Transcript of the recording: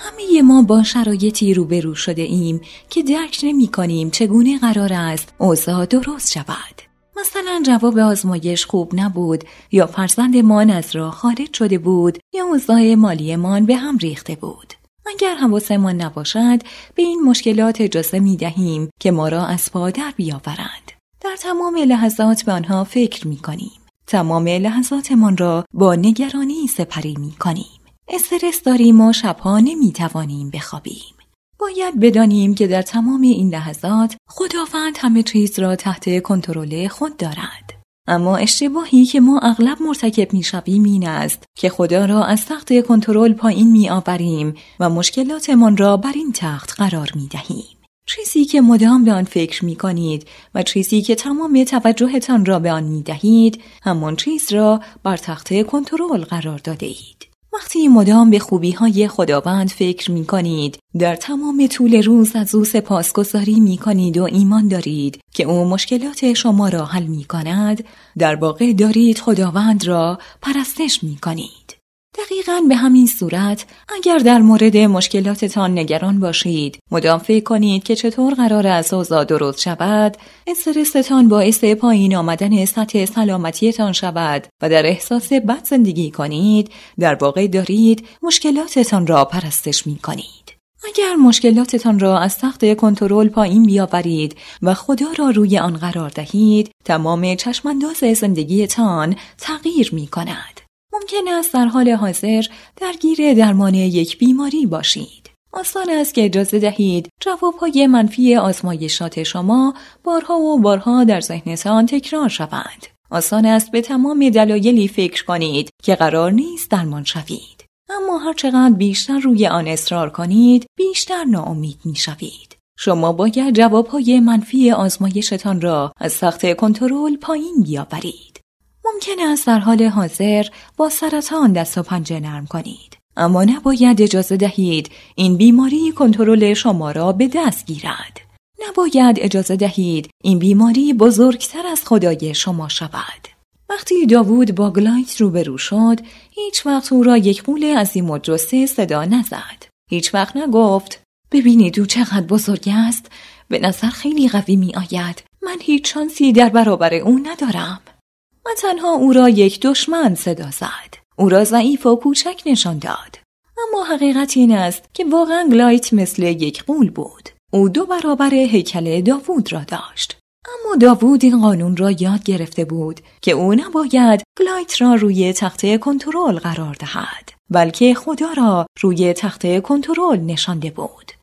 همه ما با شرایطی روبرو شده ایم که درک نمی‌کنیم چگونه قرار است اوضاع درست شود. مثلا جواب آزمایش خوب نبود، یا فرزندمان از راه خارج شده بود، یا اوضاع مالیمان به هم ریخته بود. اگر حواسمان نباشد به این مشکلات اجازه می‌دهیم که ما را از پا در بیاورند. در تمام لحظات به آنها فکر می‌کنیم. تمام لحظاتمان را با نگرانی سپری می‌کنیم. استرس داریم و شبها نمی‌توانیم بخوابیم. باید بدانیم که در تمام این لحظات خداوند همه چیز را تحت کنترل خود دارد. اما اشتباهی که ما اغلب مرتکب می‌شویم این است که خدا را از تخت کنترل پایین می‌آوریم و مشکلاتمان را بر این تخت قرار می‌دهیم. چیزی که مدام به آن فکر می‌کنید و چیزی که تمام توجهتان را به آن می‌دهید، همان چیز را بر تخت کنترل قرار داده‌اید. وقتی مدام به خوبی‌های خداوند فکر می‌کنید، در تمام طول روز از او سپاسگزاری می‌کنید و ایمان دارید که او مشکلات شما را حل می‌کند، در واقع دارید خداوند را پرستش می‌کنید. دقیقاً به همین صورت اگر در مورد مشکلاتتان نگران باشید، مدام فکر کنید که چطور قرار است اوضاع درست شود، استرستان باعث پایین آمدن سطح سلامتیتان شود و در احساس بد زندگی کنید، در واقع دارید مشکلاتتان را پرستش می کنید. اگر مشکلاتتان را از تخت کنترل پایین بیاورید و خدا را روی آن قرار دهید، تمام چشمانداز زندگیتان تغییر می کند. ممکن است در حال حاضر درگیر درمان یک بیماری باشید. آسان است که اجازه دهید جوابهای منفی آزمایشات شما بارها و بارها در ذهنتان تکرار شوند. آسان است به تمام دلایلی فکر کنید که قرار نیست درمان شوید. اما هر چقدر بیشتر روی آن اصرار کنید، بیشتر ناامید می شوید. شما باید جوابهای منفی آزمایشتان را از تخت کنترل پایین بیاورید. ممکن است در حال حاضر با سرطان دست و پنجه نرم کنید، اما نباید اجازه دهید این بیماری کنترل شما را به دست گیرد. نباید اجازه دهید این بیماری بزرگتر از خدای شما شود. وقتی داوود با گلایت روبرو شد، هیچ وقت او را یک غول عظیم و جثه صدا نزد. هیچ وقت نگفت ببینید او چقدر بزرگ است، به نظر خیلی قوی می آید، من هیچ شانسی در برابر او ندارم. و تنها او را یک دشمن صدا زد. او را ضعیف و کوچک نشان داد. اما حقیقت این است که واقعا گلایت مثل یک غول بود. او 2 برابر هیکل داوود را داشت. اما داوود این قانون را یاد گرفته بود که او نباید گلایت را روی تخت کنترل قرار دهد، بلکه خدا را روی تخت کنترل نشانده بود.